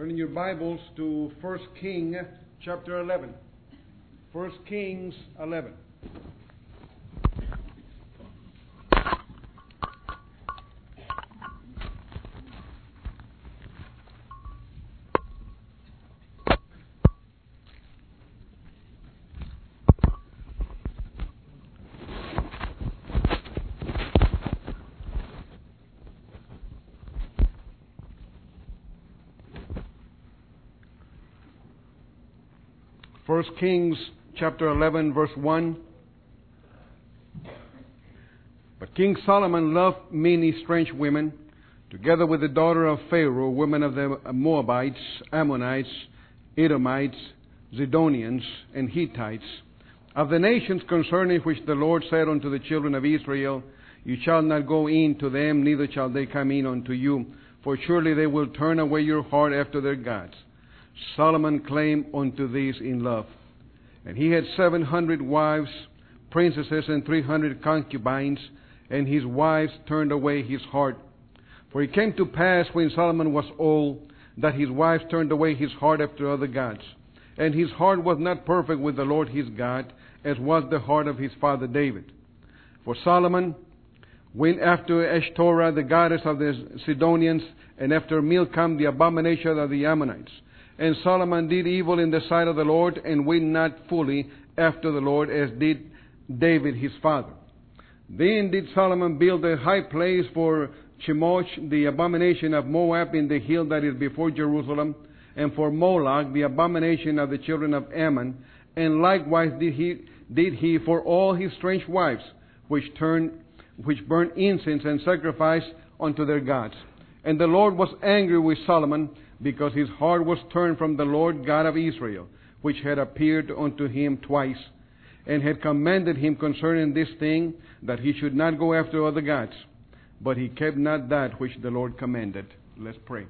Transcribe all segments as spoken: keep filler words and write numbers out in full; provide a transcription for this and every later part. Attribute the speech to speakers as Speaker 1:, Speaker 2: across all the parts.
Speaker 1: Turn in your Bibles to First Kings chapter eleven. First Kings eleven. First Kings chapter eleven, verse one. But King Solomon loved many strange women, together with the daughter of Pharaoh, women of the Moabites, Ammonites, Edomites, Zidonians, and Hittites, of the nations concerning which the Lord said unto the children of Israel, You shall not go in to them, neither shall they come in unto you, for surely they will turn away your heart after their gods. Solomon claimed unto these in love. And he had seven hundred wives, princesses, and three hundred concubines, and his wives turned away his heart. For it came to pass, when Solomon was old, that his wives turned away his heart after other gods. And his heart was not perfect with the Lord his God, as was the heart of his father David. For Solomon went after Ashtoreth, the goddess of the Sidonians, and after Milcom, the abomination of the Ammonites. And Solomon did evil in the sight of the Lord, and went not fully after the Lord, as did David his father. Then did Solomon build a high place for Chemosh, the abomination of Moab, in the hill that is before Jerusalem, and for Moloch, the abomination of the children of Ammon. And likewise did he did he for all his strange wives, which turned which burnt incense and sacrificed unto their gods. And the Lord was angry with Solomon, because his heart was turned from the Lord God of Israel, which had appeared unto him twice, and had commanded him concerning this thing, that he should not go after other gods. But he kept not that which the Lord commanded. Let's pray.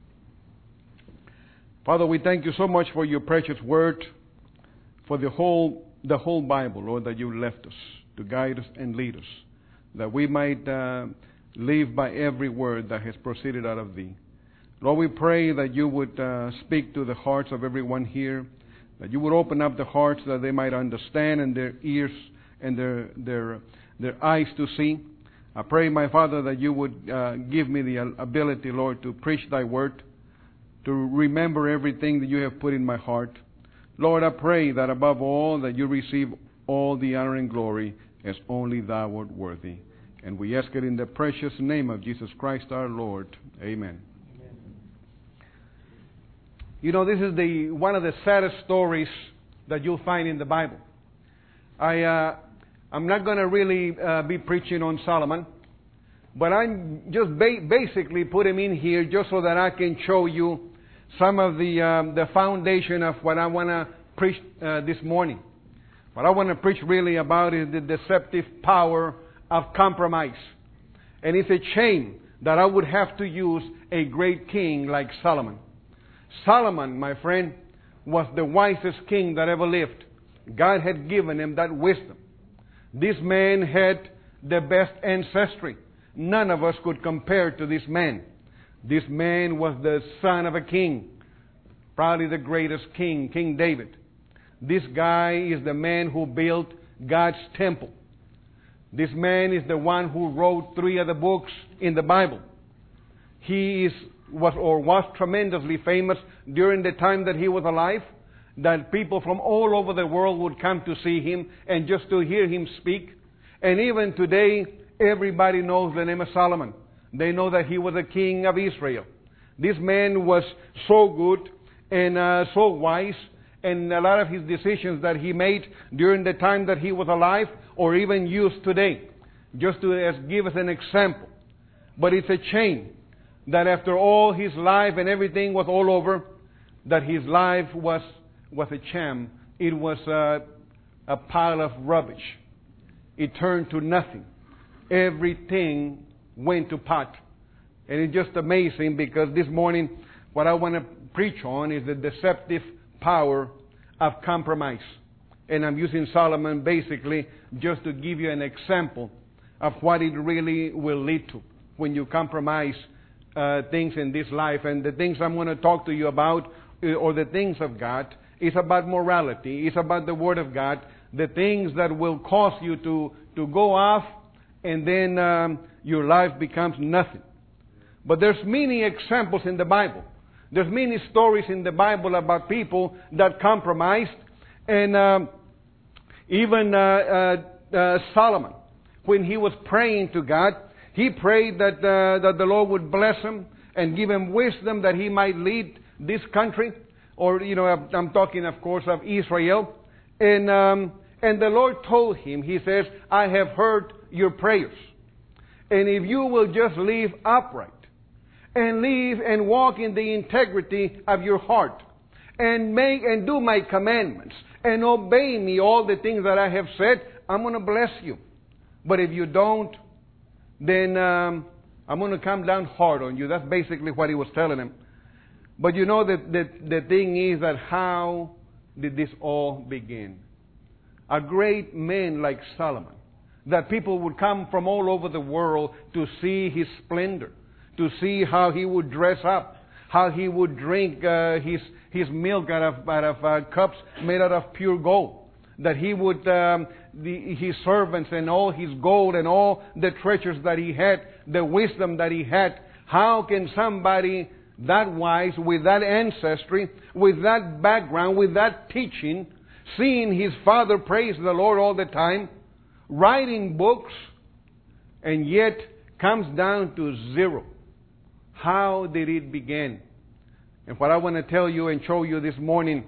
Speaker 1: Father, we thank you so much for your precious word, for the whole the whole Bible, Lord, that you left us to guide us and lead us, that we might uh, live by every word that has proceeded out of thee. Lord, we pray that you would uh, speak to the hearts of everyone here, that you would open up the hearts that they might understand, and their ears and their their their eyes to see. I pray, my Father, that you would uh, give me the ability, Lord, to preach thy word, to remember everything that you have put in my heart. Lord, I pray that above all, that you receive all the honor and glory, as only thou art worthy. And we ask it in the precious name of Jesus Christ our Lord. Amen. You know, this is the one of the saddest stories that you'll find in the Bible. I, uh, I'm not going to really uh, be preaching on Solomon, but I'm just ba- basically put him in here just so that I can show you some of the um, the foundation of what I want to preach uh, this morning. What I want to preach really about is the deceptive power of compromise. And it's a shame that I would have to use a great king like Solomon. Solomon, my friend, was the wisest king that ever lived. God had given him that wisdom. This man had the best ancestry. None of us could compare to this man. This man was the son of a king, probably the greatest king, King David. This guy is the man who built God's temple. This man is the one who wrote three of the books in the Bible. He is was or was tremendously famous during the time that he was alive, that people from all over the world would come to see him and just to hear him speak. And even today, everybody knows the name of Solomon. They know that he was a king of Israel. This man was so good and uh, so wise, and a lot of his decisions that he made during the time that he was alive, or even used today, just to as give us an example. But it's a shame that after all his life and everything was all over, that his life was was a sham. It was a, a pile of rubbish. It turned to nothing. Everything went to pot. And it's just amazing, because this morning what I want to preach on is the deceptive power of compromise. And I'm using Solomon basically just to give you an example of what it really will lead to when you compromise uh, things in this life. And the things I'm going to talk to you about, uh, or the things of God, is about morality. It's about the Word of God. The things that will cause you to, to go off, and then um, your life becomes nothing. But there's many examples in the Bible. There's many stories in the Bible about people that compromised. And um, even uh, uh, uh, Solomon, when he was praying to God, he prayed that, uh, that the Lord would bless him and give him wisdom that he might lead this country. Or, you know, I'm talking, of course, of Israel. And, um, and the Lord told him, He says, I have heard your prayers. And if you will just live upright, and live and walk in the integrity of your heart, and make and do my commandments, and obey me, all the things that I have said, I'm going to bless you. But if you don't, then um, I'm going to come down hard on you. That's basically what He was telling him. But you know, the, the, the thing is that how did this all begin? A great man like Solomon, that people would come from all over the world to see his splendor, to see how he would dress up, how he would drink uh, his his milk out of out of uh, cups made out of pure gold. That he would um, the, his servants and all his gold and all the treasures that he had, the wisdom that he had. How can somebody that wise, with that ancestry, with that background, with that teaching, seeing his father praise the Lord all the time, writing books, and yet comes down to zero? How did it begin? And what I want to tell you and show you this morning,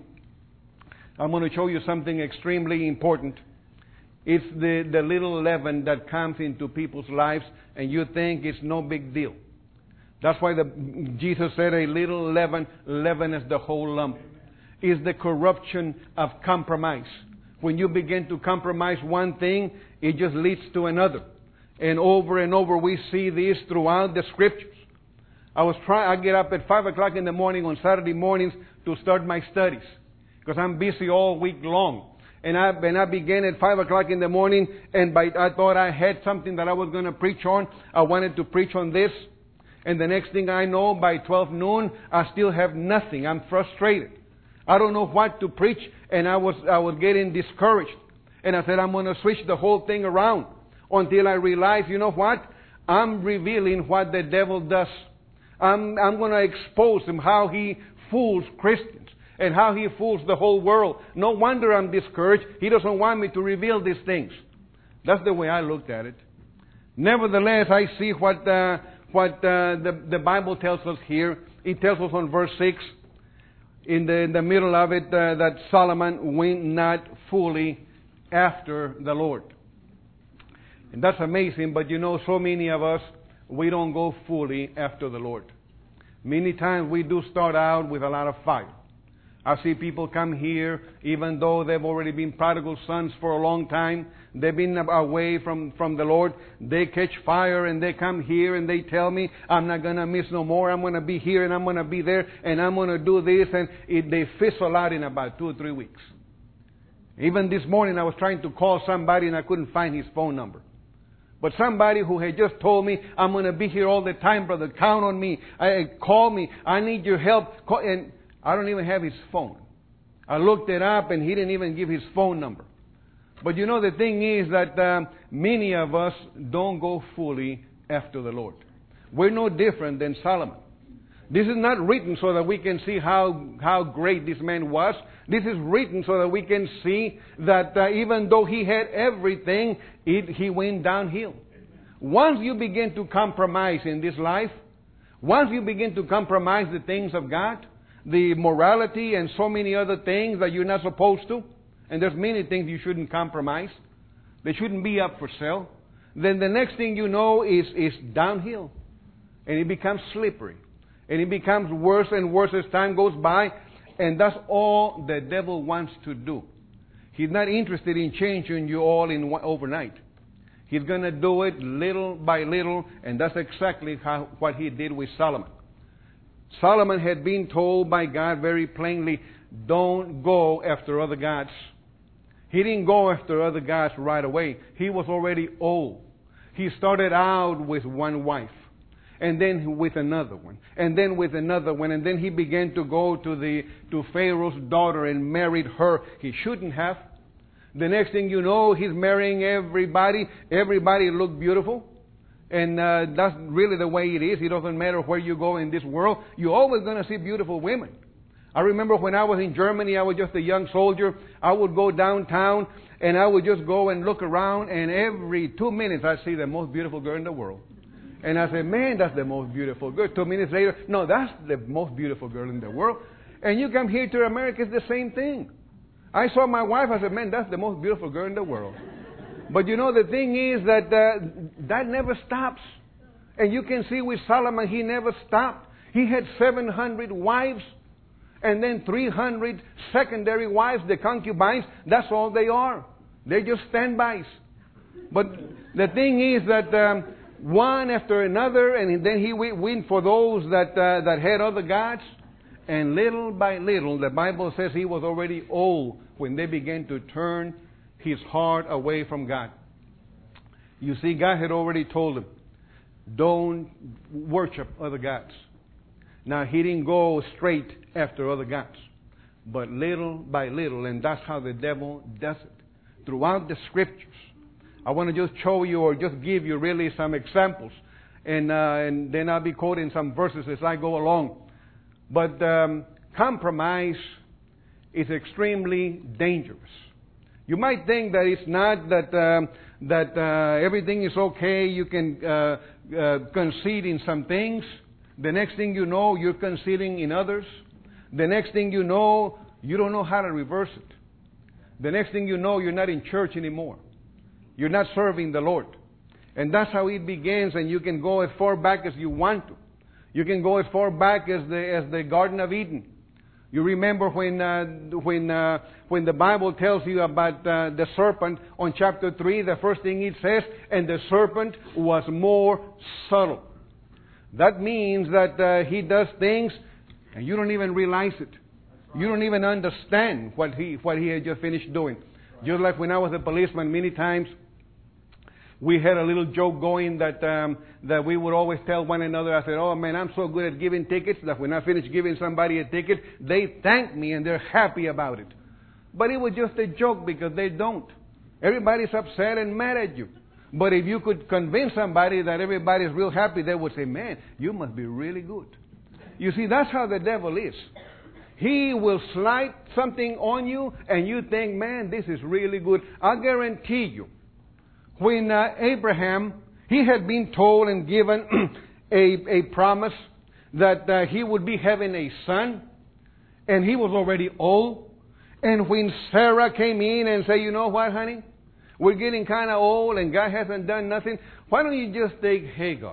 Speaker 1: I'm going to show you something extremely important. It's the, the little leaven that comes into people's lives, and you think it's no big deal. That's why the, Jesus said, a little leaven leaveneth the whole lump. Is the corruption of compromise. When you begin to compromise one thing, it just leads to another. And over and over we see this throughout the Scriptures. I was trying. I get up at five o'clock in the morning on Saturday mornings to start my studies because I'm busy all week long. And I and I began at five o'clock in the morning, and by I thought I had something that I was going to preach on. I wanted to preach on this, and the next thing I know, by twelve noon, I still have nothing. I'm frustrated. I don't know what to preach, and I was I was getting discouraged. And I said, I'm going to switch the whole thing around until I realized, you know what? I'm revealing what the devil does. I'm, I'm going to expose him, how he fools Christians and how he fools the whole world. No wonder I'm discouraged. He doesn't want me to reveal these things. That's the way I looked at it. Nevertheless, I see what uh, what uh, the, the Bible tells us here. It tells us on verse six, in the, in the middle of it, uh, that Solomon went not fully after the Lord. And that's amazing, but you know, so many of us, we don't go fully after the Lord. Many times we do start out with a lot of fire. I see people come here, even though they've already been prodigal sons for a long time. They've been away from, from the Lord. They catch fire and they come here and they tell me, I'm not going to miss no more. I'm going to be here and I'm going to be there and I'm going to do this. And it, they fizzle out in about two or three weeks. Even this morning I was trying to call somebody and I couldn't find his phone number. But somebody who had just told me, I'm going to be here all the time, brother. Count on me. I, call me. I need your help. Call, and I don't even have his phone. I looked it up and he didn't even give his phone number. But you know, the thing is that um, many of us don't go fully after the Lord. We're no different than Solomon. This is not written so that we can see how, how great this man was. This is written so that we can see that uh, even though he had everything, it, he went downhill. Once you begin to compromise in this life, once you begin to compromise the things of God, the morality and so many other things that you're not supposed to, and there's many things you shouldn't compromise, they shouldn't be up for sale, then the next thing you know is, is downhill. And it becomes slippery. And it becomes worse and worse as time goes by. And that's all the devil wants to do. He's not interested in changing you all in one, overnight. He's going to do it little by little. And that's exactly how, what he did with Solomon. Solomon had been told by God very plainly, don't go after other gods. He didn't go after other gods right away. He was already old. He started out with one wife. and then with another one, and then with another one, and then he began to go to the to Pharaoh's daughter and married her. He shouldn't have. The next thing you know, he's marrying everybody. Everybody look beautiful. And uh, that's really the way it is. It doesn't matter where you go in this world. You're always going to see beautiful women. I remember when I was in Germany, I was just a young soldier. I would go downtown and I would just go and look around, and every two minutes I see the most beautiful girl in the world. And I said, man, that's the most beautiful girl. Two minutes later, no, that's the most beautiful girl in the world. And you come here to America, it's the same thing. I saw my wife, I said, man, that's the most beautiful girl in the world. But you know, the thing is that uh, that never stops. And you can see with Solomon, he never stopped. He had seven hundred wives, and then three hundred secondary wives, the concubines. That's all they are. They're just standbys. But the thing is that um, one after another, and then he went for those that, uh, that had other gods. And little by little, the Bible says he was already old when they began to turn his heart away from God. You see, God had already told him, don't worship other gods. Now, he didn't go straight after other gods, but little by little, and that's how the devil does it. Throughout the Scriptures, I want to just show you or just give you really some examples, and, uh, and then I'll be quoting some verses as I go along. But um, compromise is extremely dangerous. You might think that it's not, that um, that uh, everything is okay. You can uh, uh, concede in some things. The next thing you know, you're conceding in others. The next thing you know, you don't know how to reverse it. The next thing you know, you're not in church anymore. You're not serving the Lord. And that's how it begins, and you can go as far back as you want to. You can go as far back as the as the Garden of Eden. You remember when uh, when uh, when the Bible tells you about uh, the serpent on chapter three, the first thing it says, and the serpent was more subtle. That means that uh, he does things and you don't even realize it. You don't even understand what he what he had just finished doing. Just like when I was a policeman, many times we had a little joke going that um, that we would always tell one another. I said, oh man, I'm so good at giving tickets that when I finish giving somebody a ticket, they thank me and they're happy about it. But it was just a joke because they don't. Everybody's upset and mad at you. But if you could convince somebody that everybody's real happy, they would say, man, you must be really good. You see, that's how the devil is. He will slide something on you and you think, man, this is really good. I guarantee you, when uh, Abraham, he had been told and given a, a promise that uh, he would be having a son, and he was already old. And when Sarah came in and said, you know what, honey? We're getting kind of old and God hasn't done nothing. Why don't you just take Hagar?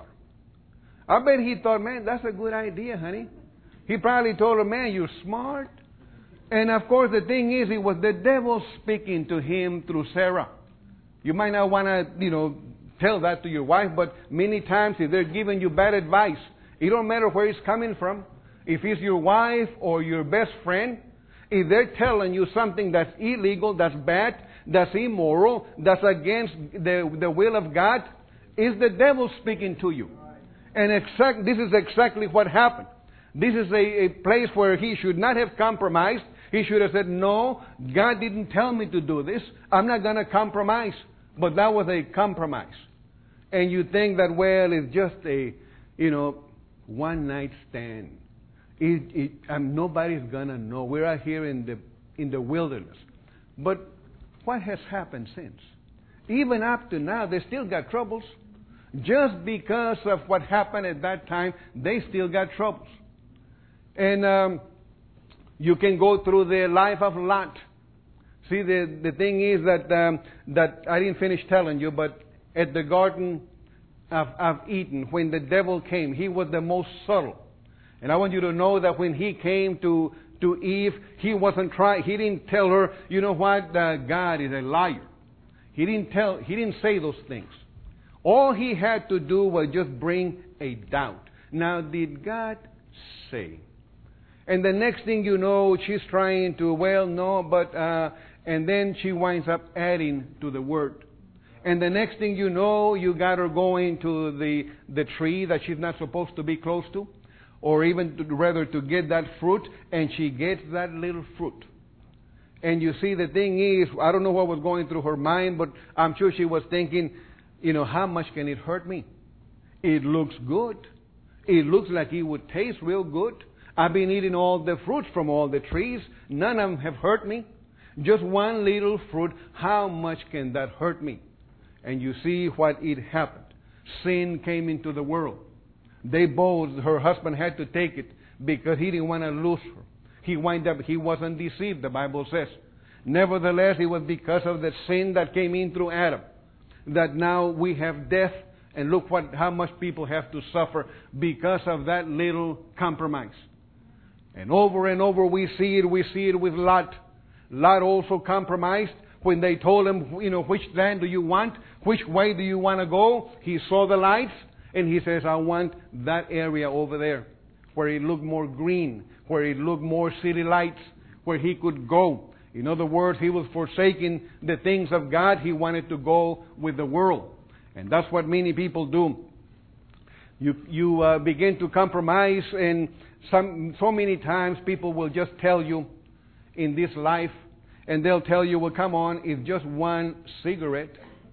Speaker 1: I bet he thought, man, that's a good idea, honey. He probably told her, man, you're smart. And of course, the thing is, it was the devil speaking to him through Sarah. You might not want to, you know, tell that to your wife, but many times if they're giving you bad advice, it don't matter where it's coming from. If it's your wife or your best friend, if they're telling you something that's illegal, that's bad, that's immoral, that's against the, the will of God, it's the devil speaking to you. And exact, this is exactly what happened. This is a, a place where he should not have compromised. He should have said, no, God didn't tell me to do this. I'm not going to compromise. But that was a compromise. And you think that, well, it's just a, you know, one night stand. It, it, um, nobody's going to know. We're out here in the, in the wilderness. But what has happened since? Even up to now, they still got troubles. Just because of what happened at that time, they still got troubles. And um, you can go through the life of Lot. See, the, the thing is that um, that I didn't finish telling you, but at the Garden of, of Eden, when the devil came, he was the most subtle. And I want you to know that when he came to, to Eve, he wasn't trying. He didn't tell her, you know what, uh, God is a liar. He didn't tell. He didn't say those things. All he had to do was just bring a doubt. Now, did God say? And the next thing you know, she's trying to, well, no, but, uh, and then she winds up adding to the word. And the next thing you know, you got her going to the, the tree that she's not supposed to be close to, or even to, rather to get that fruit, and she gets that little fruit. And you see, the thing is, I don't know what was going through her mind, but I'm sure she was thinking, you know, how much can it hurt me? It looks good. It looks like it would taste real good. I've been eating all the fruits from all the trees. None of them have hurt me. Just one little fruit. How much can that hurt me? And you see what it happened. Sin came into the world. They both, her husband had to take it because he didn't want to lose her. He wind up, he wasn't deceived, the Bible says. Nevertheless, it was because of the sin that came in through Adam that now we have death. And look what how much people have to suffer because of that little compromise. And over and over we see it. We see it with Lot. Lot also compromised when they told him, you know, which land do you want? Which way do you want to go? He saw the lights and he says, I want that area over there where it looked more green, where it looked more city lights, where he could go. In other words, he was forsaking the things of God. He wanted to go with the world. And that's what many people do. You you uh, begin to compromise, and some so many times people will just tell you in this life, and they'll tell you, well, come on, it's just one cigarette.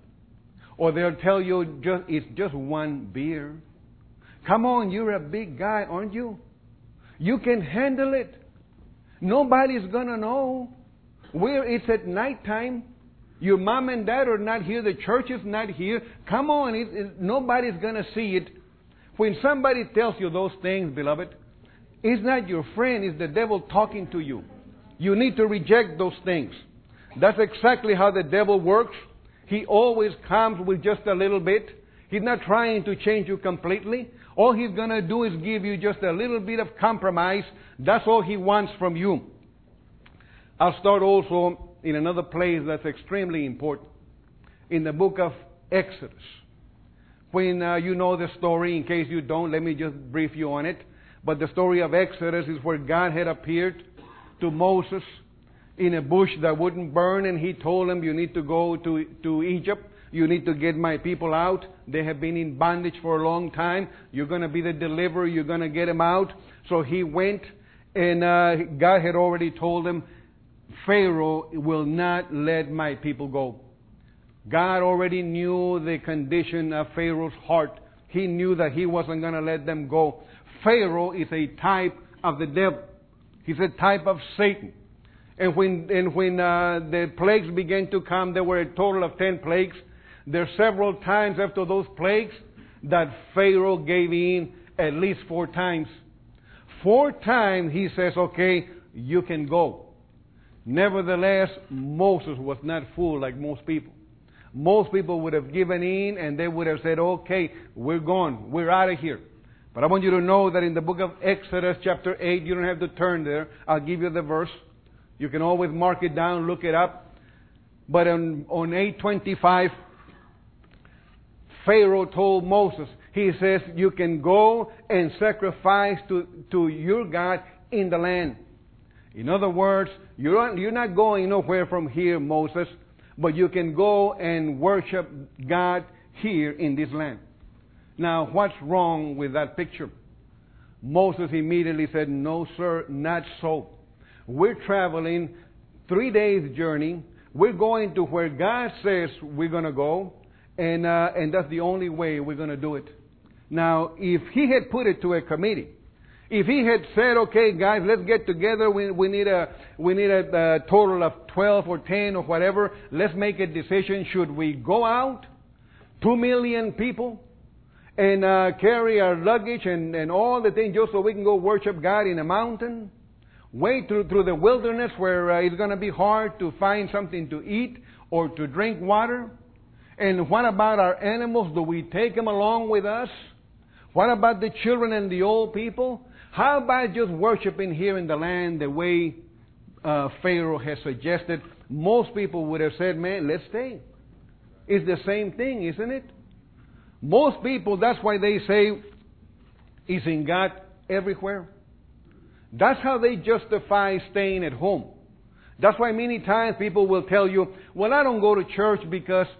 Speaker 1: Or they'll tell you, just it's just one beer. Come on, you're a big guy, aren't you? You can handle it. Nobody's going to know. Where it's at nighttime. Your mom and dad are not here. The church is not here. Come on. It, it, nobody's going to see it. When somebody tells you those things, beloved, it's not your friend. It's the devil talking to you. You need to reject those things. That's exactly how the devil works. He always comes with just a little bit. He's not trying to change you completely. All he's going to do is give you just a little bit of compromise. That's all he wants from you. I'll start also in another place that's extremely important. In the book of Exodus. When uh, you know the story, in case you don't, let me just brief you on it. But the story of Exodus is where God had appeared to Moses in a bush that wouldn't burn, and He told him, you need to go to, to Egypt. You need to get my people out. They have been in bondage for a long time. You're going to be the deliverer. You're going to get them out. So he went, and uh, God had already told him, Pharaoh will not let my people go. God already knew the condition of Pharaoh's heart. He knew that he wasn't going to let them go. Pharaoh is a type of the devil. He's a type of Satan. And when and when uh, the plagues began to come, there were a total of ten plagues. There are several times after those plagues that Pharaoh gave in, at least four times. Four times he says, okay, you can go. Nevertheless, Moses was not fooled like most people. Most people would have given in and they would have said, okay, we're gone. We're out of here. But I want you to know that in the book of Exodus chapter eight, you don't have to turn there. I'll give you the verse. You can always mark it down, look it up. But on, on eight twenty-five, Pharaoh told Moses, he says, you can go and sacrifice to, to your God in the land. In other words, you're, you're not going nowhere from here, Moses, but you can go and worship God here in this land. Now, what's wrong with that picture? Moses immediately said, no, sir, not so. We're traveling three days journey. We're going to where God says we're going to go, and, uh, and that's the only way we're going to do it. Now, if he had put it to a committee, if he had said, okay, guys, let's get together. We, we need a we need a, a total of twelve or ten or whatever. Let's make a decision. Should we go out, two million people, and uh, carry our luggage and, and all the things just so we can go worship God in a mountain? Wait through, through the wilderness where uh, it's going to be hard to find something to eat or to drink water? And what about our animals? Do we take them along with us? What about the children and the old people? How about just worshiping here in the land the way uh, Pharaoh has suggested? Most people would have said, man, let's stay. It's the same thing, isn't it? Most people, that's why they say, isn't God everywhere? That's how they justify staying at home. That's why many times people will tell you, well, I don't go to church because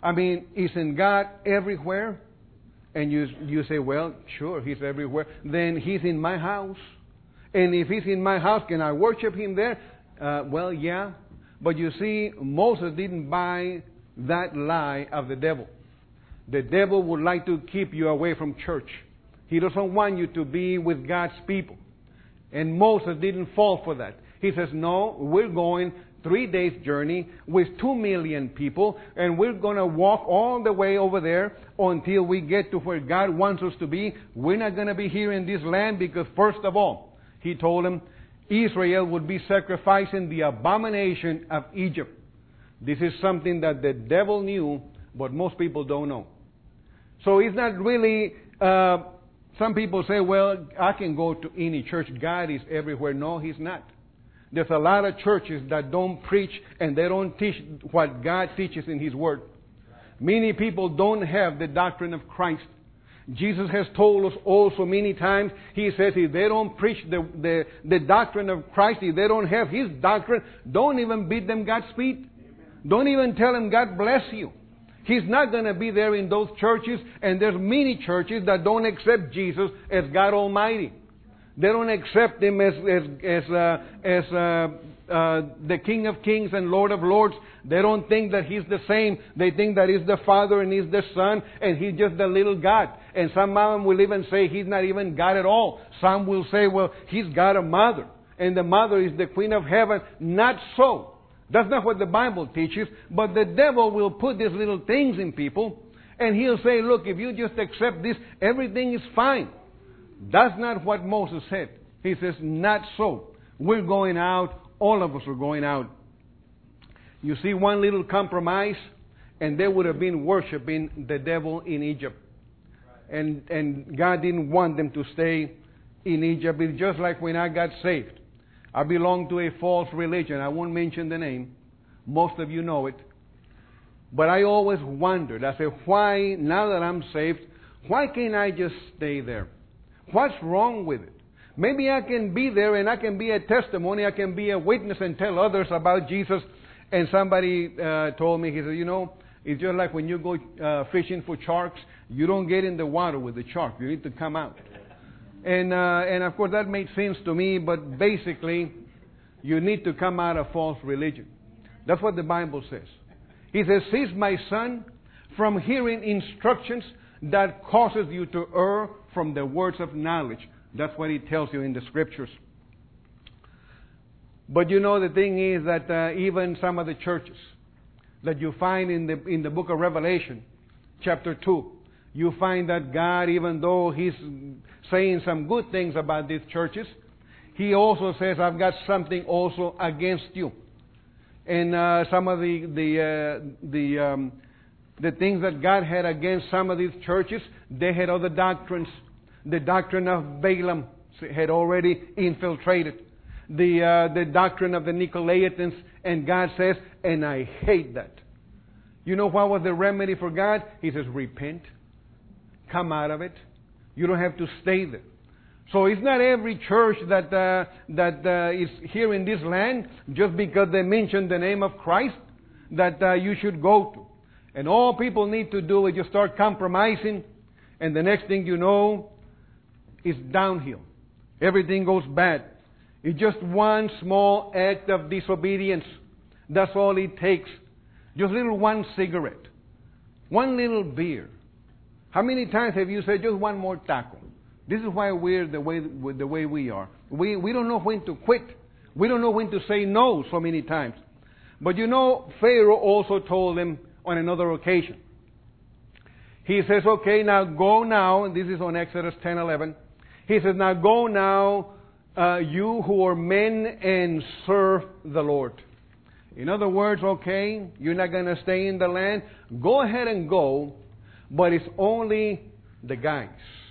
Speaker 1: I mean, isn't God everywhere? And you you say, well, sure, He's everywhere. Then He's in my house. And if He's in my house, can I worship Him there? Uh, well, yeah. But you see, Moses didn't buy that lie of the devil. The devil would like to keep you away from church. He doesn't want you to be with God's people. And Moses didn't fall for that. He says, no, we're going three days journey with two million people, and we're going to walk all the way over there until we get to where God wants us to be. We're not going to be here in this land because, first of all, He told them Israel would be sacrificing the abomination of Egypt. This is something that the devil knew, but most people don't know. So it's not really, uh, some people say, well, I can go to any church. God is everywhere. No, He's not. There's a lot of churches that don't preach and they don't teach what God teaches in His Word. Many people don't have the doctrine of Christ. Jesus has told us also many times, He says if they don't preach the, the, the doctrine of Christ, if they don't have His doctrine, don't even bid them Godspeed. Don't even tell them God bless you. He's not going to be there in those churches, and there's many churches that don't accept Jesus as God Almighty. They don't accept Him as as as uh, as uh, uh, the King of Kings and Lord of Lords. They don't think that He's the same. They think that He's the Father and He's the Son and He's just the little God. And some of them will even say He's not even God at all. Some will say, well, He's got a mother, and the mother is the Queen of Heaven. Not so. That's not what the Bible teaches. But the devil will put these little things in people, and he'll say, look, if you just accept this, everything is fine. That's not what Moses said. He says, not so. We're going out. All of us are going out. You see, one little compromise, and they would have been worshiping the devil in Egypt. And, and God didn't want them to stay in Egypt. It's just like when I got saved. I belonged to a false religion. I won't mention the name. Most of you know it. But I always wondered. I said, why, now that I'm saved, why can't I just stay there? What's wrong with it? Maybe I can be there and I can be a testimony. I can be a witness and tell others about Jesus. And somebody uh, told me, he said, you know, it's just like when you go uh, fishing for sharks. You don't get in the water with the shark. You need to come out. And, uh, and of course that made sense to me, but basically you need to come out of false religion. That's what the Bible says. He says, cease, my son, from hearing instructions that causes you to err from the words of knowledge. That's what He tells you in the Scriptures. But you know, the thing is that uh, even some of the churches that you find in the, in the book of Revelation, chapter two, you find that God, even though He's saying some good things about these churches, He also says, I've got something also against you. And uh, some of the the uh, the um, the things that God had against some of these churches, they had other doctrines. The doctrine of Balaam had already infiltrated. The uh, the doctrine of the Nicolaitans, and God says, and I hate that. You know what was the remedy for God? He says, repent. Come out of it. You don't have to stay there. So it's not every church that uh, that uh, is here in this land just because they mention the name of Christ that uh, you should go to. And all people need to do is just start compromising, and the next thing you know, it's downhill. Everything goes bad. It's just one small act of disobedience. That's all it takes. Just little one cigarette, one little beer. How many times have you said, just one more taco? This is why we're the way the way we are. We we don't know when to quit. We don't know when to say no so many times. But you know, Pharaoh also told them on another occasion. He says, okay, now go now. And this is on Exodus ten eleven. He says, now go now, uh, you who are men, and serve the Lord. In other words, okay, you're not going to stay in the land. Go ahead and go. But it's only the guys.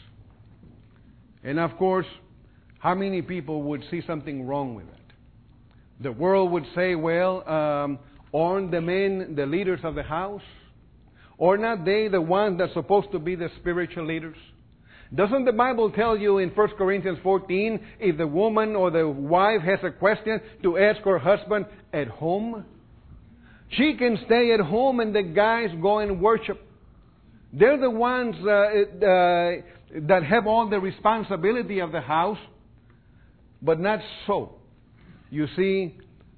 Speaker 1: And of course, how many people would see something wrong with it? The world would say, well, um, aren't the men the leaders of the house? Or not they the ones that's supposed to be the spiritual leaders? Doesn't the Bible tell you in First Corinthians fourteen, if the woman or the wife has a question, to ask her husband at home? She can stay at home and the guys go and worship. They're the ones uh, uh, that have all the responsibility of the house, but not so. You see,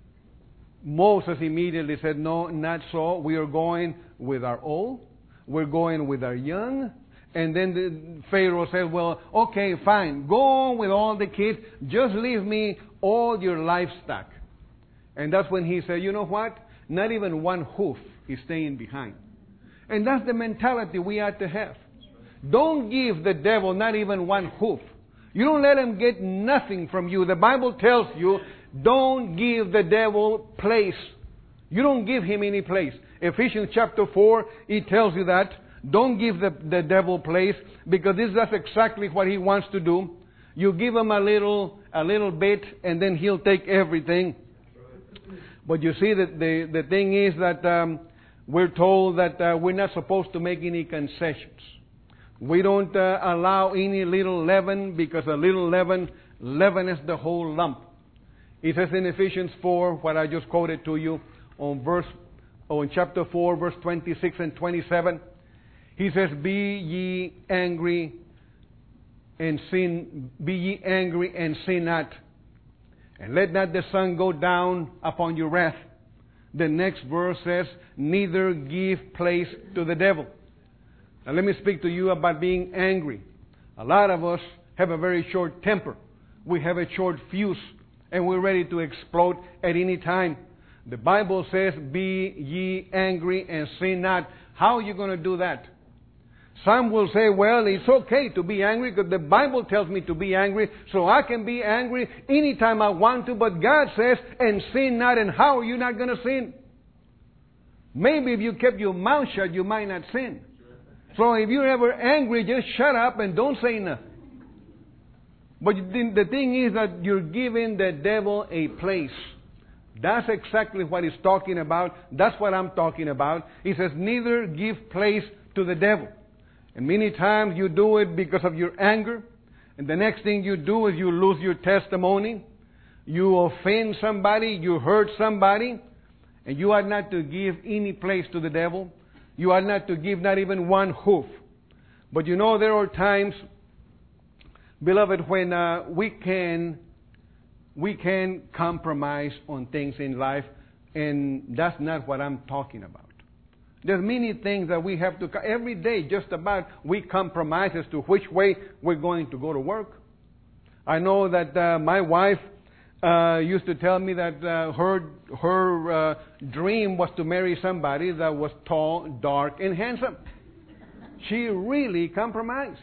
Speaker 1: Moses immediately said, no, not so. We are going with our old. We're going with our young. And then the Pharaoh said, well, okay, fine. Go on with all the kids. Just leave me all your livestock. And that's when he said, you know what? Not even one hoof is staying behind. And that's the mentality we ought to have. Don't give the devil not even one hoof. You don't let him get nothing from you. The Bible tells you, don't give the devil place. You don't give him any place. Ephesians chapter four, it tells you that. Don't give the, the devil place, because this that's exactly what he wants to do. You give him a little a little bit, and then he'll take everything. But you see, that the, the thing is that um, we're told that uh, we're not supposed to make any concessions. We don't uh, allow any little leaven, because a little leaven leavens the whole lump. It says in Ephesians four, what I just quoted to you, on verse, on chapter four, verse twenty-six and twenty-seven. He says, "Be ye angry and sin. Be ye angry and sin not, and let not the sun go down upon your wrath." The next verse says, "Neither give place to the devil." Now let me speak to you about being angry. A lot of us have a very short temper. We have a short fuse, and we're ready to explode at any time. The Bible says, "Be ye angry and sin not." How are you going to do that? Some will say, well, it's okay to be angry because the Bible tells me to be angry, so I can be angry anytime I want to, but God says, and sin not, and how are you not going to sin? Maybe if you kept your mouth shut, you might not sin. So if you're ever angry, just shut up and don't say nothing. But the thing is that you're giving the devil a place. That's exactly what he's talking about. That's what I'm talking about. He says, neither give place to the devil. And many times you do it because of your anger. And the next thing you do is you lose your testimony. You offend somebody. You hurt somebody. And you are not to give any place to the devil. You are not to give not even one hoof. But you know, there are times, beloved, when uh, we can we can compromise on things in life. And that's not what I'm talking about. There's many things that we have to, every day just about, we compromise as to which way we're going to go to work. I know that uh, my wife uh, used to tell me that uh, her her uh, dream was to marry somebody that was tall, dark, and handsome. She really compromised.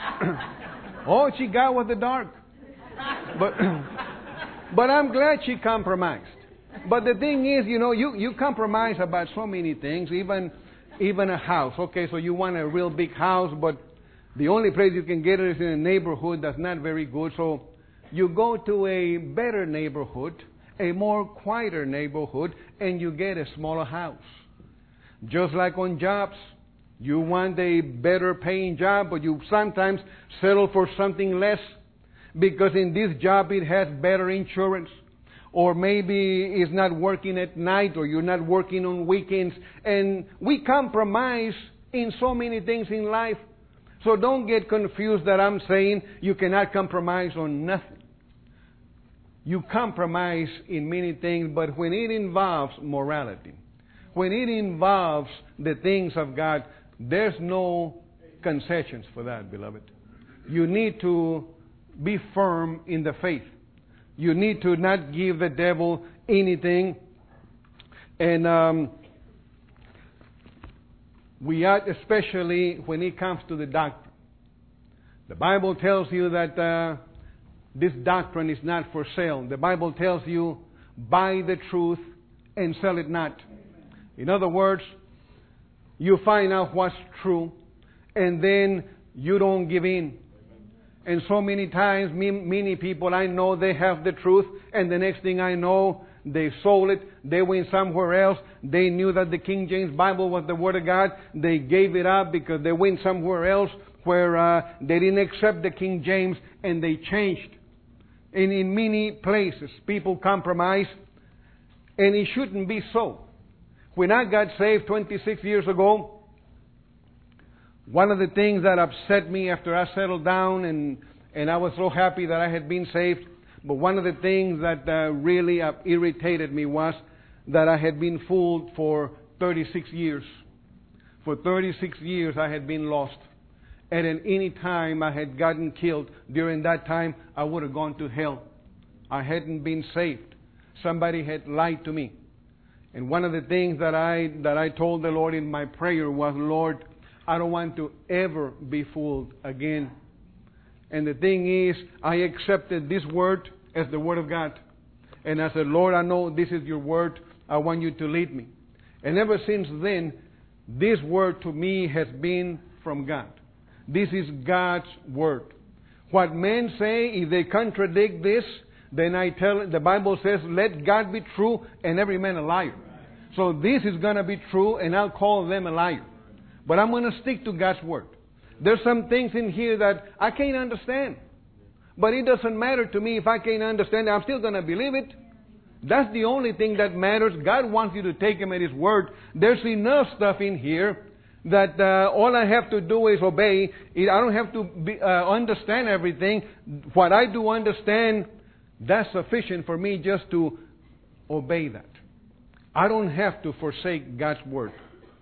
Speaker 1: All she got was the dark. But, but I'm glad she compromised. But the thing is, you know, you, you compromise about so many things, even even a house. Okay, so you want a real big house, but the only place you can get it is in a neighborhood that's not very good. So you go to a better neighborhood, a more quieter neighborhood, and you get a smaller house. Just like on jobs, you want a better paying job, but you sometimes settle for something less because in this job it has better insurance. Or maybe it's not working at night, or you're not working on weekends. And we compromise in so many things in life. So don't get confused that I'm saying you cannot compromise on nothing. You compromise in many things, but when it involves morality, when it involves the things of God, there's no concessions for that, beloved. You need to be firm in the faith. You need to not give the devil anything. And um, we ought, especially when it comes to the doctrine. The Bible tells you that uh, this doctrine is not for sale. The Bible tells you, buy the truth and sell it not. In other words, you find out what's true, and then you don't give in. And so many times, many people I know, they have the truth, and the next thing I know, they sold it, they went somewhere else. They knew that the King James Bible was the Word of God. They gave it up because they went somewhere else where uh, they didn't accept the King James, and they changed. And in many places, people compromise, and it shouldn't be so. When I got saved twenty-six years ago, one of the things that upset me after I settled down, and, and I was so happy that I had been saved, but one of the things that uh, really uh, irritated me was that I had been fooled for thirty-six years. For thirty-six years I had been lost. And at any time I had gotten killed, during that time I would have gone to hell. I hadn't been saved. Somebody had lied to me. And one of the things that I that I told the Lord in my prayer was, Lord, I don't want to ever be fooled again. And the thing is, I accepted this word as the Word of God. And I said, Lord, I know this is your word. I want you to lead me. And ever since then, this word to me has been from God. This is God's word. What men say, if they contradict this, then I tell, the Bible says, let God be true and every man a liar. So this is going to be true, and I'll call them a liar. But I'm going to stick to God's word. There's some things in here that I can't understand. But it doesn't matter to me if I can't understand it. I'm still going to believe it. That's the only thing that matters. God wants you to take Him at His word. There's enough stuff in here that uh, all I have to do is obey. I don't have to be, uh, understand everything. What I do understand, that's sufficient for me just to obey that. I don't have to forsake God's word.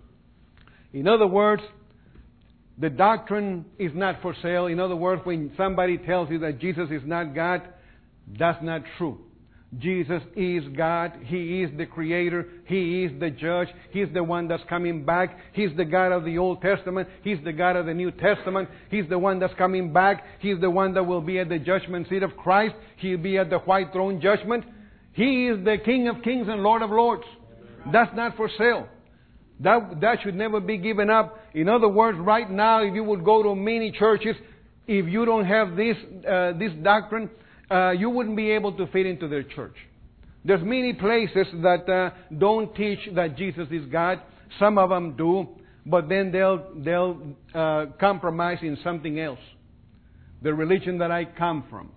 Speaker 1: In other words, the doctrine is not for sale. In other words, when somebody tells you that Jesus is not God, that's not true. Jesus is God. He is the Creator. He is the Judge. He's the one that's coming back. He's the God of the Old Testament. He's the God of the New Testament. He's the one that's coming back. He's the one that will be at the judgment seat of Christ. He'll be at the white throne judgment. He is the King of kings and Lord of lords. That's not for sale. That, that should never be given up. In other words, right now, if you would go to many churches, if you don't have this, uh, this doctrine, Uh, you wouldn't be able to fit into their church. There's many places that uh, don't teach that Jesus is God. Some of them do, but then they'll they'll uh, compromise in something else. The religion that I come from,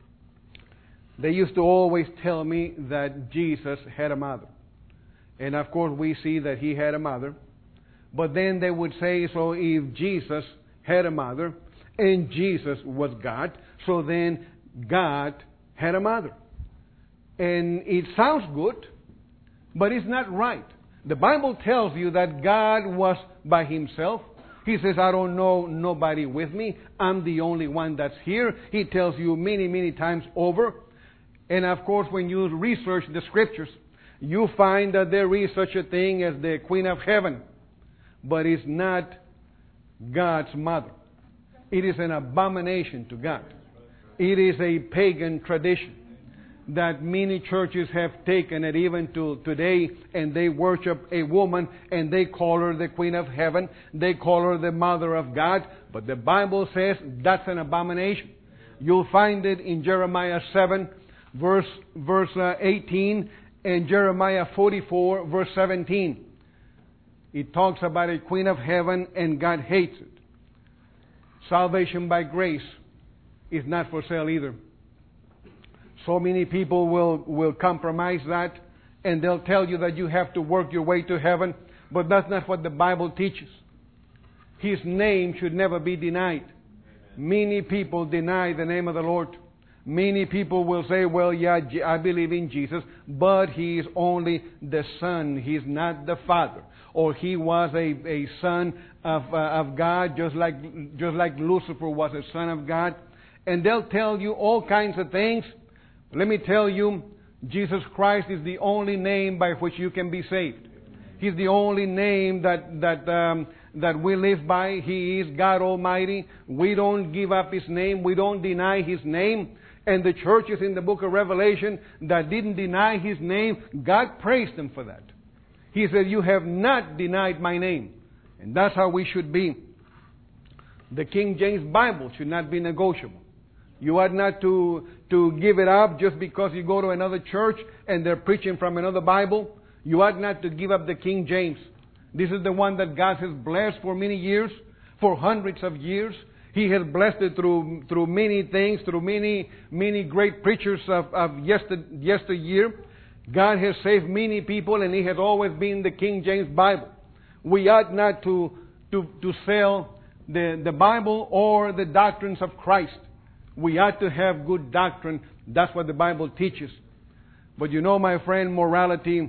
Speaker 1: they used to always tell me that Jesus had a mother, and of course we see that He had a mother. But then they would say, so if Jesus had a mother and Jesus was God, so then God had a mother. And it sounds good, but it's not right. The Bible tells you that God was by Himself. He says, I don't know nobody with me. I'm the only one that's here. He tells you many, many times over. And of course, when you research the Scriptures, you find that there is such a thing as the Queen of Heaven. But it's not God's mother. It is an abomination to God. It is a pagan tradition that many churches have taken it even to today, and they worship a woman and they call her the Queen of Heaven. They call her the Mother of God. But the Bible says that's an abomination. You'll find it in Jeremiah seven, verse, verse uh, eighteen, and Jeremiah forty-four, verse seventeen. It talks about a Queen of Heaven, and God hates it. Salvation by grace is not for sale either. So many people will, will compromise that, and they'll tell you that you have to work your way to heaven, but that's not what the Bible teaches. His name should never be denied. Many people deny the name of the Lord. Many people will say, well, yeah, I believe in Jesus, but He is only the Son. He is not the Father. Or He was a, a son of, uh, of God, just like, just like Lucifer was a son of God. And they'll tell you all kinds of things. Let me tell you, Jesus Christ is the only name by which you can be saved. He's the only name that that um, that we live by. He is God Almighty. We don't give up His name. We don't deny His name. And the churches in the book of Revelation that didn't deny His name, God praised them for that. He said, you have not denied my name. And that's how we should be. The King James Bible should not be negotiable. You ought not to, to give it up just because you go to another church and they're preaching from another Bible. You ought not to give up the King James. This is the one that God has blessed for many years, for hundreds of years. He has blessed it through through many things, through many many great preachers of, of yester, yesteryear. God has saved many people, and it has always been the King James Bible. We ought not to, to, to sell the, the Bible or the doctrines of Christ. We ought to have good doctrine. That's what the Bible teaches. But you know, my friend, morality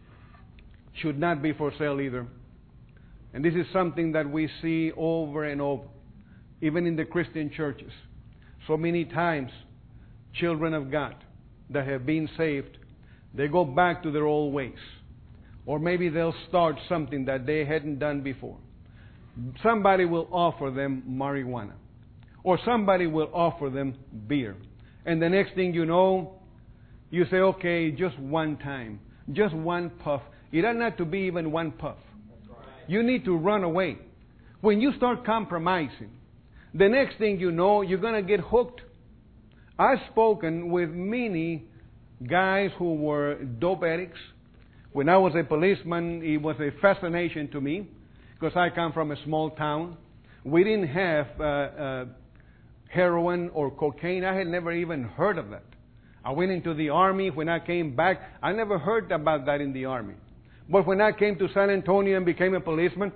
Speaker 1: should not be for sale either. And this is something that we see over and over, even in the Christian churches. So many times, children of God that have been saved, they go back to their old ways. Or maybe they'll start something that they hadn't done before. Somebody will offer them marijuana. Or somebody will offer them beer. And the next thing you know, you say, okay, just one time. Just one puff. It doesn't have to be even one puff. You need to run away. When you start compromising, the next thing you know, you're going to get hooked. I've spoken with many guys who were dope addicts. When I was a policeman, it was a fascination to me because I come from a small town. We didn't have uh, uh, heroin or cocaine. I had never even heard of that. I went into the Army. When I came back, I never heard about that in the Army. But when I came to San Antonio and became a policeman,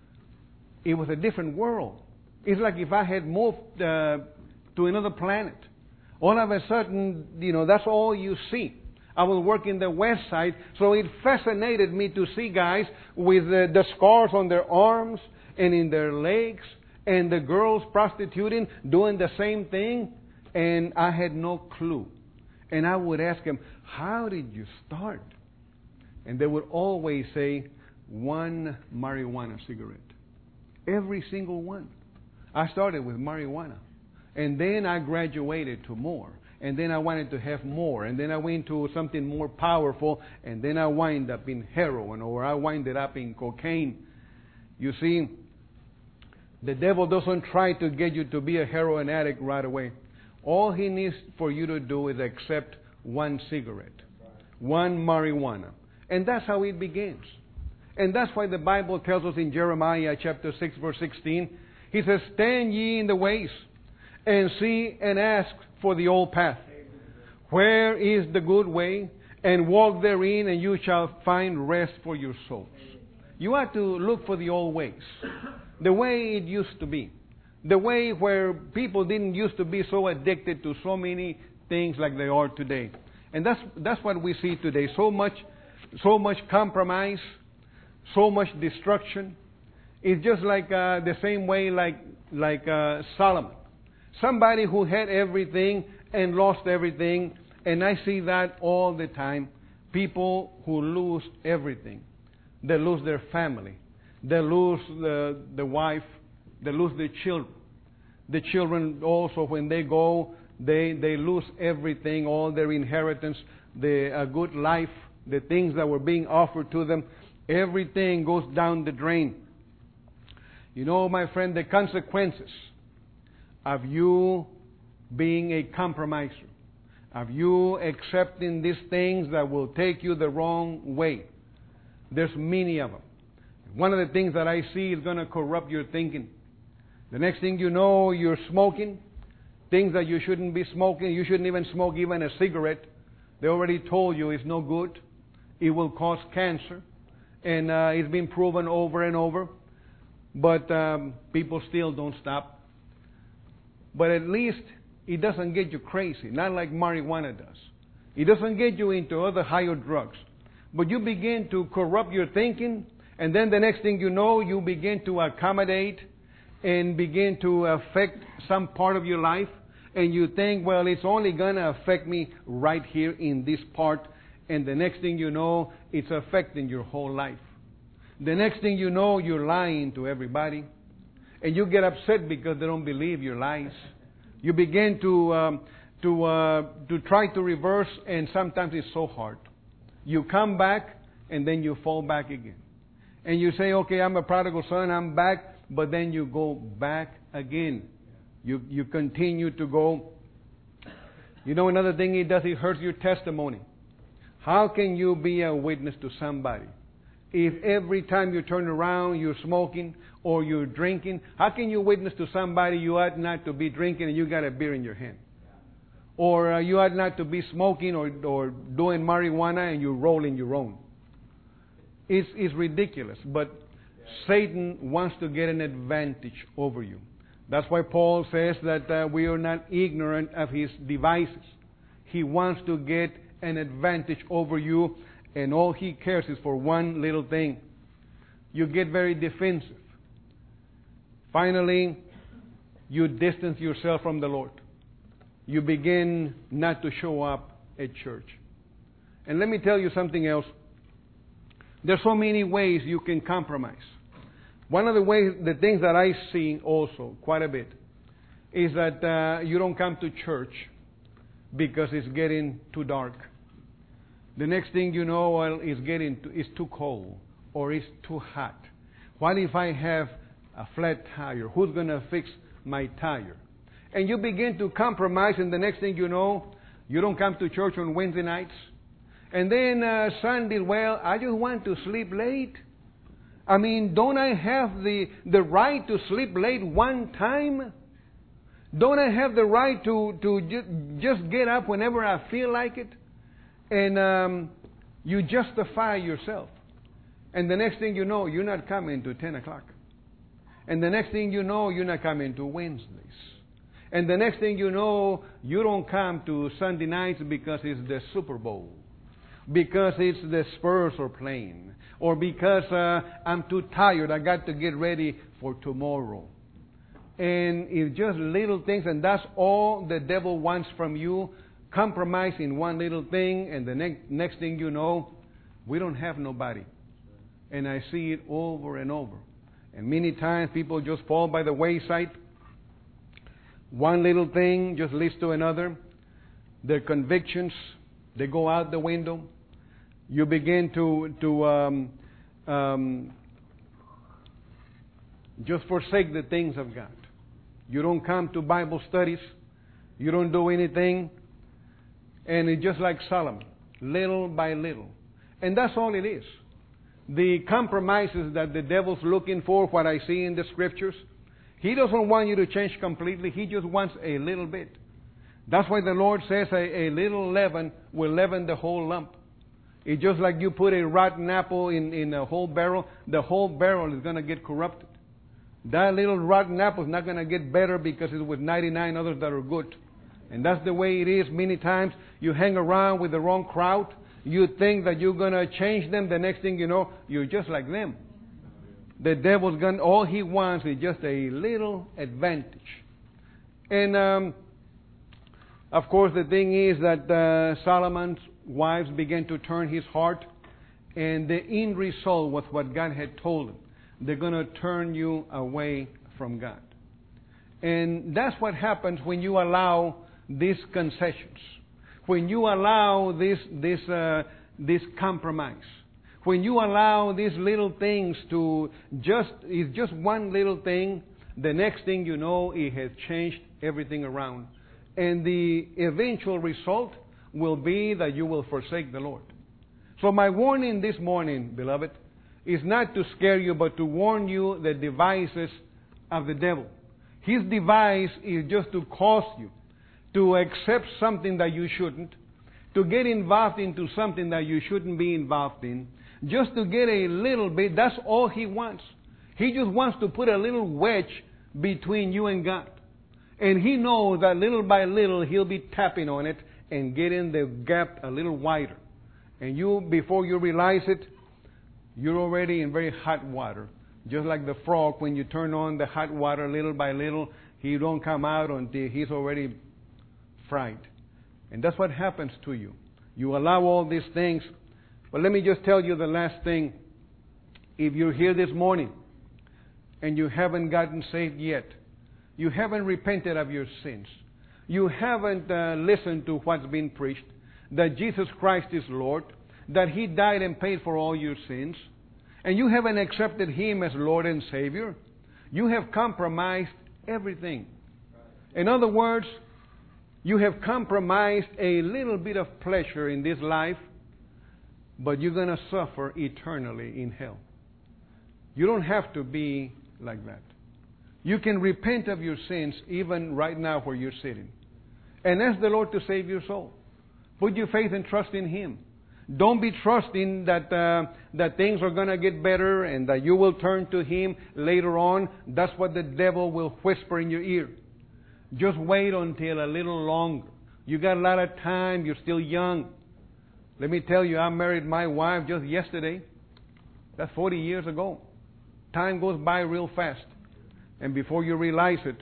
Speaker 1: it was a different world. It's like if I had moved uh, to another planet. All of a sudden, you know, that's all you see. I was working the west side, so it fascinated me to see guys with uh, the scars on their arms and in their legs, and the girls prostituting, doing the same thing, and I had no clue. And I would ask them, how did you start? And they would always say, one marijuana cigarette. Every single one. I started with marijuana. And then I graduated to more. And then I wanted to have more. And then I went to something more powerful. And then I wind up in heroin, or I winded up in cocaine. You see, the devil doesn't try to get you to be a heroin addict right away. All he needs for you to do is accept one cigarette, one marijuana. And that's how it begins. And that's why the Bible tells us in Jeremiah chapter six, verse sixteen, he says, stand ye in the ways, and see and ask for the old path. Where is the good way? And walk therein, and you shall find rest for your souls. You have to look for the old ways. The way it used to be. The way where people didn't used to be so addicted to so many things like they are today. And that's that's what we see today. So much so much compromise, so much destruction. It's just like uh, the same way like like uh, Solomon. Somebody who had everything and lost everything. And I see that all the time. People who lose everything. They lose their family. They lose the, the wife. They lose their children. The children also, when they go, they, they lose everything, all their inheritance, the a good life, the things that were being offered to them. Everything goes down the drain. You know, my friend, the consequences of you being a compromiser, of you accepting these things that will take you the wrong way. There's many of them. One of the things that I see is going to corrupt your thinking. The next thing you know, you're smoking things that you shouldn't be smoking. You shouldn't even smoke even a cigarette. They already told you it's no good. It will cause cancer. And uh, it's been proven over and over. But um, people still don't stop. But at least it doesn't get you crazy, not like marijuana does. It doesn't get you into other higher drugs. But you begin to corrupt your thinking, and then the next thing you know, you begin to accommodate and begin to affect some part of your life. And you think, well, it's only going to affect me right here in this part. And the next thing you know, it's affecting your whole life. The next thing you know, you're lying to everybody. And you get upset because they don't believe your lies. You begin to um, to uh, to try to reverse, and sometimes it's so hard. You come back, and then you fall back again. And you say, okay, I'm a prodigal son, I'm back. But then you go back again. You you continue to go. You know, another thing it does, it hurts your testimony. How can you be a witness to somebody if every time you turn around you're smoking or you're drinking? How can you witness to somebody you ought not to be drinking and you got a beer in your hand? Or uh, you ought not to be smoking or, or doing marijuana and you're rolling your own. It's, it's ridiculous. But Satan wants to get an advantage over you. That's why Paul says that uh, we are not ignorant of his devices. He wants to get an advantage over you, and all he cares is for one little thing. You get very defensive. Finally, you distance yourself from the Lord. You begin not to show up at church. And let me tell you something else. There's so many ways you can compromise. One of the ways, the things that I see also quite a bit, is that uh, you don't come to church because it's getting too dark. The next thing you know, well, it's getting too, it's too cold or it's too hot. What if I have a flat tire? Who's going to fix my tire? And you begin to compromise, and the next thing you know, you don't come to church on Wednesday nights. And then uh, Sunday, well, I just want to sleep late. I mean, don't I have the, the right to sleep late one time? Don't I have the right to, to ju- just get up whenever I feel like it? And um, you justify yourself. And the next thing you know, you're not coming to ten o'clock. And the next thing you know, you're not coming to Wednesdays. And the next thing you know, you don't come to Sunday nights because it's the Super Bowl. Because it's the Spurs are playing. Or because uh, I'm too tired, I got to get ready for tomorrow. And it's just little things, and that's all the devil wants from you. Compromise in one little thing, and the next next thing you know, we don't have nobody. And I see it over and over. And many times people just fall by the wayside. One little thing just leads to another. Their convictions, they go out the window. You begin to to um, um, just forsake the things of God. You don't come to Bible studies. You don't do anything. And it's just like Solomon, little by little. And that's all it is. The compromises that the devil's looking for, what I see in the Scriptures, he doesn't want you to change completely. He just wants a little bit. That's why the Lord says a, a little leaven will leaven the whole lump. It's just like you put a rotten apple in, in a whole barrel, the whole barrel is going to get corrupted. That little rotten apple is not going to get better because it's with ninety-nine others that are good. And that's the way it is. Many times you hang around with the wrong crowd. You think that you're going to change them. The next thing you know, you're just like them. The devil's going, all he wants is just a little advantage. And um, of course, the thing is that uh, Solomon's wives began to turn his heart, and the end result was what God had told him. They're going to turn you away from God. And that's what happens when you allow these concessions, when you allow this this uh, this compromise, when you allow these little things to just, it's just one little thing, the next thing you know, it has changed everything around. And the eventual result will be that you will forsake the Lord. So my warning this morning, beloved, is not to scare you, but to warn you the devices of the devil. His device is just to cause you to accept something that you shouldn't, to get involved into something that you shouldn't be involved in, just to get a little bit. That's all he wants. He just wants to put a little wedge between you and God. And he knows that little by little he'll be tapping on it and getting the gap a little wider. And you, before you realize it, you're already in very hot water. Just like the frog, when you turn on the hot water little by little, he don't come out until he's already fried. And that's what happens to you. You allow all these things. But let me just tell you the last thing. If you're here this morning and you haven't gotten saved yet, you haven't repented of your sins, you haven't uh, listened to what's been preached, that Jesus Christ is Lord, that He died and paid for all your sins, and you haven't accepted Him as Lord and Savior, you have compromised everything. In other words, you have compromised a little bit of pleasure in this life, but you're going to suffer eternally in hell. You don't have to be like that. You can repent of your sins even right now where you're sitting. and ask the Lord to save your soul. Put your faith and trust in Him. Don't be trusting that uh, that things are going to get better and that you will turn to Him later on. That's what the devil will whisper in your ear. Just wait until a little longer. You got a lot of time. You're still young. Let me tell you, I married my wife just yesterday. That's forty years ago. Time goes by real fast. And before you realize it,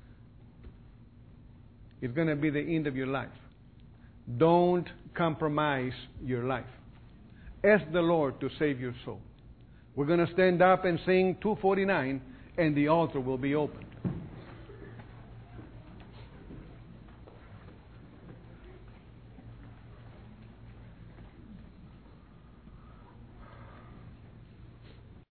Speaker 1: it's going to be the end of your life. Don't compromise your life. Ask the Lord to save your soul. We're going to stand up and sing two forty-nine, and the altar will be open.